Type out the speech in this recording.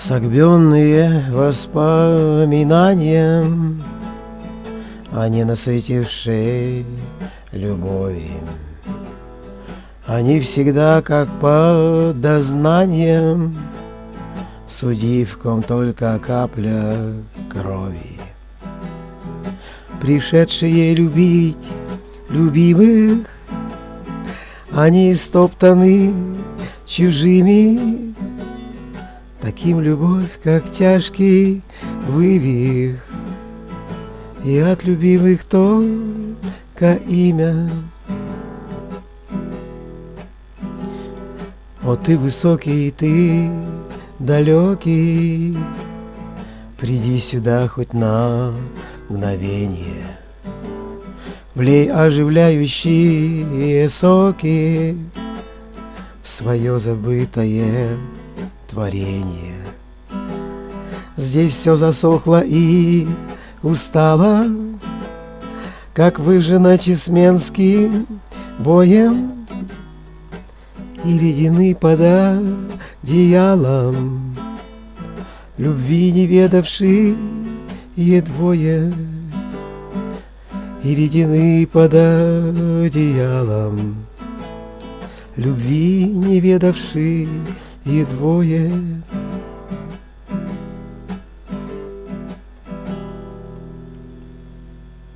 Согбенные воспоминанием о ненасытившей любови, они всегда как под дознанием, судив, в ком только капля крови. Пришедшие любить любимых, они стоптаны чужими, таким любовь, как тяжкий вывих, и от любимых только имя. О, ты высокий, ты далекий, приди сюда хоть на мгновение, влей оживляющие соки в свое забытое творение. Здесь все засохло и устало, как выжжено чесменским боем, и ледяны под одеялом любви не ведавшие двое, и ледяны под одеялом любви не ведавшие двое.